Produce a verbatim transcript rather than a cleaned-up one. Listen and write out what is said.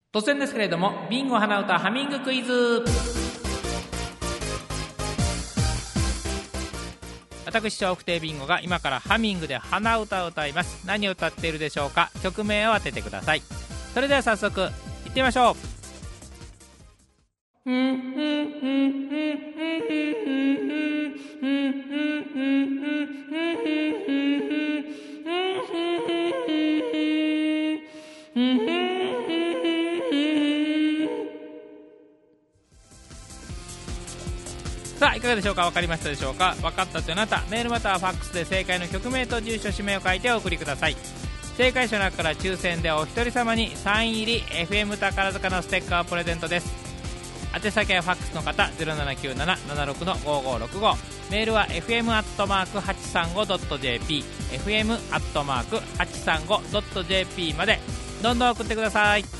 突然ですけれども、ビンゴ花歌ハミングクイズ。私笑福亭ビンゴが今からハミングで鼻歌を歌います。何を歌っているでしょうか。曲名を当ててください。それでは早速いってみましょう。さあいかがでしょうか。分かりましたでしょうか。分かったというあなた、メールまたはファックスで正解の曲名と住所氏名を書いてお送りください。正解者の中から抽選でお一人様にサイン入り エフエム 宝塚のステッカーをプレゼントです。宛先はファックスの方 ゼロななきゅうなな ななろく ごごろくご、 メールは エフエム アットマーク はちさんご ドット ジェーピー エフエム アットマーク はちさんご ドット ジェーピー までどんどん送ってください。